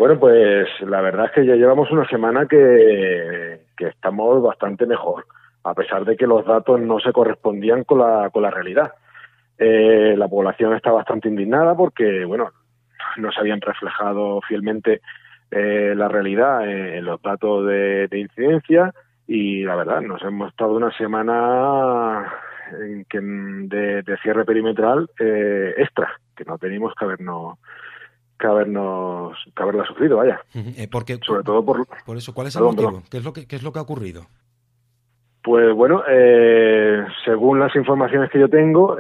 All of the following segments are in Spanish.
Bueno, pues la verdad es que ya llevamos una semana que estamos bastante mejor, a pesar de que los datos no se correspondían con la realidad. La población está bastante indignada porque, bueno, no se habían reflejado fielmente la realidad en los datos de incidencia y la verdad, nos hemos estado una semana de cierre perimetral extra, que no teníamos que haberla sufrido, vaya. Porque, Sobre todo por eso, ¿cuál es el perdón, motivo? perdón. ¿Qué es lo que ha ocurrido? Pues bueno, según las informaciones que yo tengo,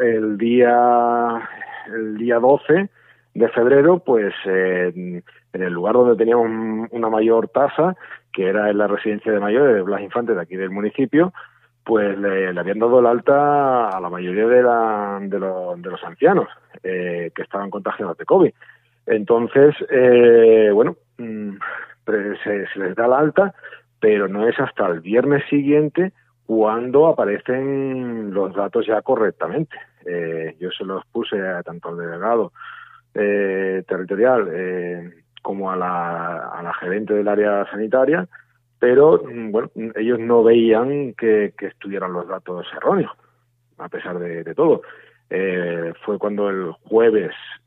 el día 12 de febrero, pues en el lugar donde teníamos una mayor tasa, que era en la residencia de mayores de Blas Infante de aquí del municipio, pues le habían dado el alta a la mayoría de los ancianos que estaban contagiados de COVID. Entonces, bueno, se les da el alta, pero no es hasta el viernes siguiente cuando aparecen los datos ya correctamente. Yo se los puse tanto al delegado territorial como a la gerente del área sanitaria, pero bueno, ellos no veían que estuvieran los datos erróneos, a pesar de todo. Fue cuando el jueves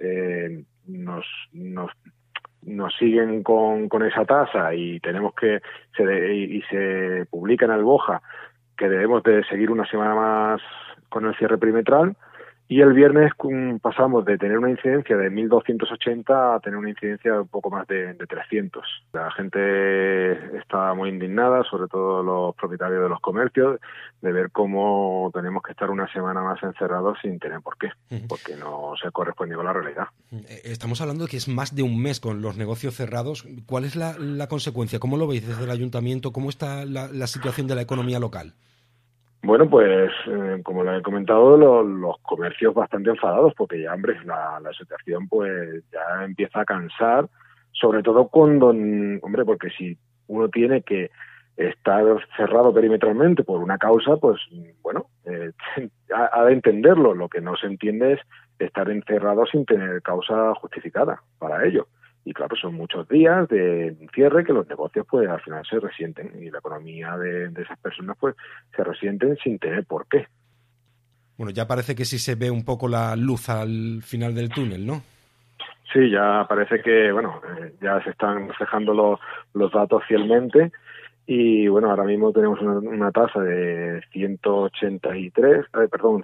nos siguen con esa tasa y tenemos que se publica en Alboja que debemos de seguir una semana más con el cierre perimetral, y el viernes pasamos de tener una incidencia de 1.280 a tener una incidencia de un poco más de 300. La gente está muy indignada, sobre todo los propietarios de los comercios, de ver cómo tenemos que estar una semana más encerrados sin tener por qué, porque no se corresponde con la realidad. Estamos hablando de que es más de un mes con los negocios cerrados. ¿Cuál es la consecuencia? ¿Cómo lo veis desde el ayuntamiento? ¿Cómo está la situación de la economía local? Bueno, pues como le he comentado, los comercios bastante enfadados porque ya, hombre, la situación pues ya empieza a cansar, sobre todo cuando, hombre, porque si uno tiene que estar cerrado perimetralmente por una causa, pues bueno, ha de entenderlo. Lo que no se entiende es estar encerrado sin tener causa justificada para ello. Y claro, son muchos días de cierre que los negocios pues al final se resienten y la economía de esas personas pues se resienten sin tener por qué. Bueno, ya parece que sí se ve un poco la luz al final del túnel, ¿no? Sí, ya parece que, bueno, ya se están reflejando los datos fielmente y, bueno, ahora mismo tenemos una tasa de 183, perdón,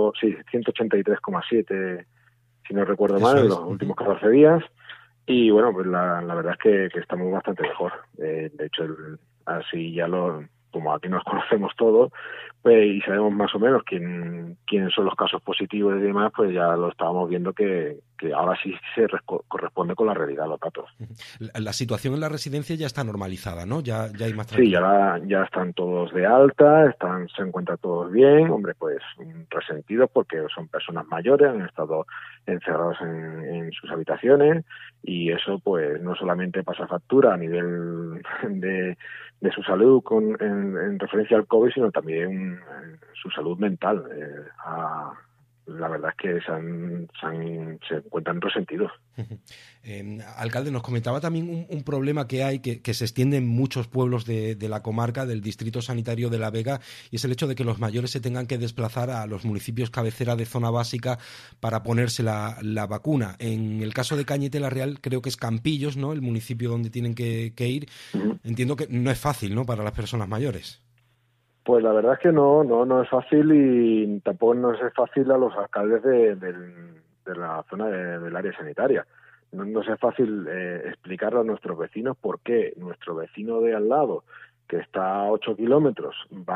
183,7, si no recuerdo Eso mal, en los es. últimos 14 días. Y bueno, pues la verdad es que estamos bastante mejor. De hecho, así ya como aquí nos conocemos todos, pues, y sabemos más o menos quiénes son los casos positivos y demás, pues ya lo estábamos viendo que ahora sí corresponde con la realidad los datos. La situación en la residencia ya está normalizada, ¿no? Ya hay más Sí, tranquilidad. ya están todos de alta, se encuentran todos bien, hombre, pues resentidos porque son personas mayores, han estado encerrados en sus habitaciones y eso pues no solamente pasa factura a nivel de su salud en referencia al COVID, sino también su salud mental. La verdad es que se encuentran resentidos. Alcalde, nos comentaba también un problema que hay, que se extiende en muchos pueblos de la comarca, del distrito sanitario de La Vega, y es el hecho de que los mayores se tengan que desplazar a los municipios cabecera de zona básica para ponerse la vacuna. En el caso de Cañete la Real, creo que es Campillos, ¿no?, el municipio donde tienen que ir. Entiendo que no es fácil, ¿no?, para las personas mayores. Pues la verdad es que no es fácil y tampoco nos es fácil a los alcaldes de la zona del área sanitaria. No nos es fácil explicarle a nuestros vecinos por qué nuestro vecino de al lado, que está a 8 kilómetros,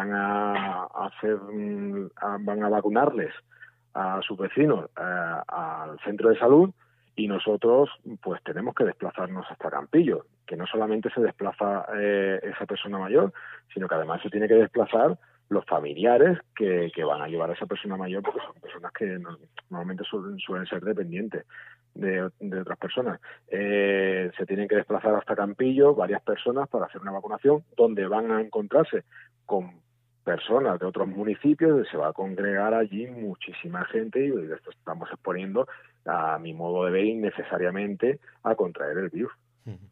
van a vacunarles a sus vecinos al centro de salud y nosotros pues tenemos que desplazarnos hasta Campillo, que no solamente se desplaza esa persona mayor, sino que además se tiene que desplazar los familiares que van a llevar a esa persona mayor, porque son personas que normalmente suelen ser dependientes de otras personas. Se tienen que desplazar hasta Campillo varias personas para hacer una vacunación, donde van a encontrarse con personas de otros municipios, se va a congregar allí muchísima gente y esto estamos exponiendo, a mi modo de ver, innecesariamente a contraer el virus.